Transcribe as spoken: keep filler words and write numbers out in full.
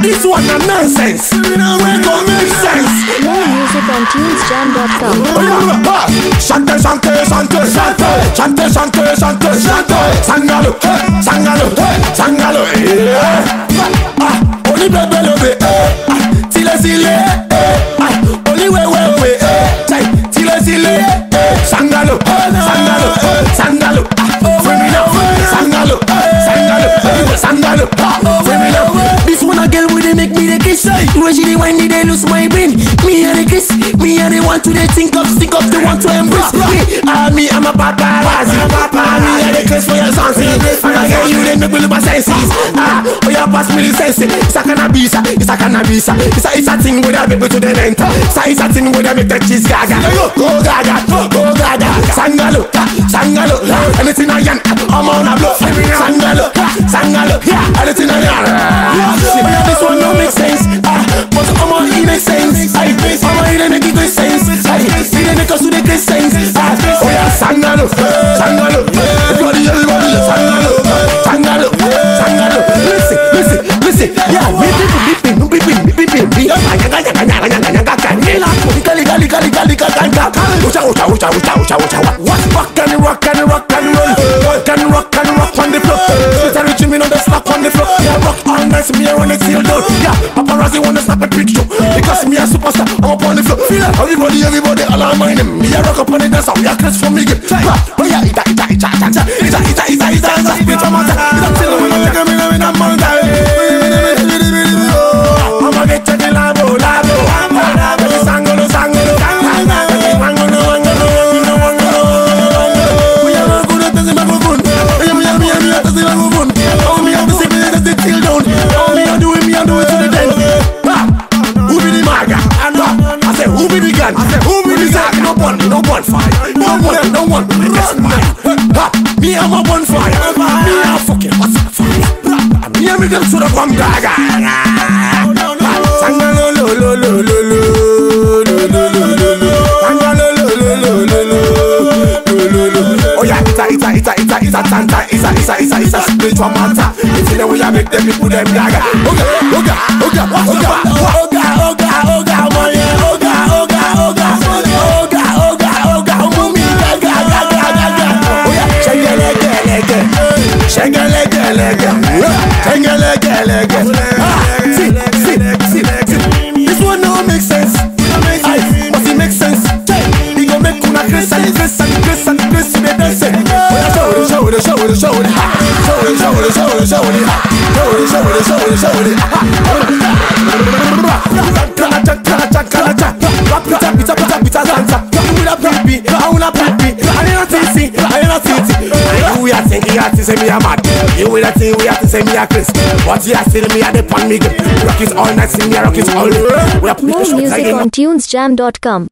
This one a nonsense. You know where go make sense. More music on tunes jam dot com. Chante, chante, chante, chante, chante, chante, chante, chante. Sangalo, sangalo, sangalo. Ah, only bebe love, ah, tile tile, ah, only we we we, tile tile, sangalo, sangalo, sangalo. Femina, sangalo, sangalo, sangalo. Femina, this one a girl with they make me the kiss. When she the wine, they lose my brain. Me and the kiss, me and the want to they think of, think of, they want to embrace me. Ah, me, I'm a paparazzi. Ah, me and the kiss for your sons. And I get you, they make me look my senses. Ah, oh yeah, pass me the sense. It's a cannabis, it's a cannabis. It's a, it's a thing where they make me to the length. It's a, it's a thing where they make the cheese gaga. Go gaga, go gaga. Sangalo, sangalo. Anything I can, I'm on a bluff. Sangalo, sangalo. Anything I can. This one don't make sense. But I'm on in a sense. I'm on in a good sense. See the niggas to the good sense. Oh yeah, sangalo, sangalo. Everybody, everybody, sangalo, sangalo, sangalo. Listen, listen, listen. Yeah, we people, we people, we people, we people, we rock and rock and rock and roll, rock and rock and rock on the floor. It's a rich me on the slap on the floor. Yeah, rock all night, me on the seal door. Yeah, paparazzi wanna snap a picture because me a superstar. I'm up on the floor. Everybody, everybody, all I mind them. Me a rock up on the dance, we a crash from me. Oh yeah, ita ita ita ita ita ita ita ita ita. It's a matter. It's a till we not take a minute, we not manta. I'ma get to the labo, labo, labo. Sangolo, sangolo, sangolo. Who be the gun? Who be the gun? No one, no one fire. No one, no one. That's mine. Me, I'm a bonfire. Me, I'm fucking hot fire. Me, I'm them to the bomb gaga. Sangalo, lo, lo, lo, lo, lo, lo, lo, lo, lo. Sangalo, lo, lo, lo, lo, lo, lo, lo. Oh yeah, it's a, it's a, it's a, it's a, it's a tanta, it's a, it's a, it's a, it's a spiritual matter. It's in the way I make them, people them gaga. Oga, oga, oga, oga, oga, oga, oga, oga, oga. See, see, see, see. This one don't make sense. Aye, but it makes sense. He gon' make una Chris and Chris and Chris and Chris in the dancing. Show it, show it, show it, show it, show it, show it, show it, show it, show it, show it, show it, show it. Pizza, pizza, pizza, pizza, dancer. With a baby, I wanna baby. I ain't a T C, I ain't a T C. You are thinking you have to say me a mad. You will think we have to say me a Chris. But you are still me a the pan me. Rock it all night, sing me a rock it all day. More music on tunes jam dot com.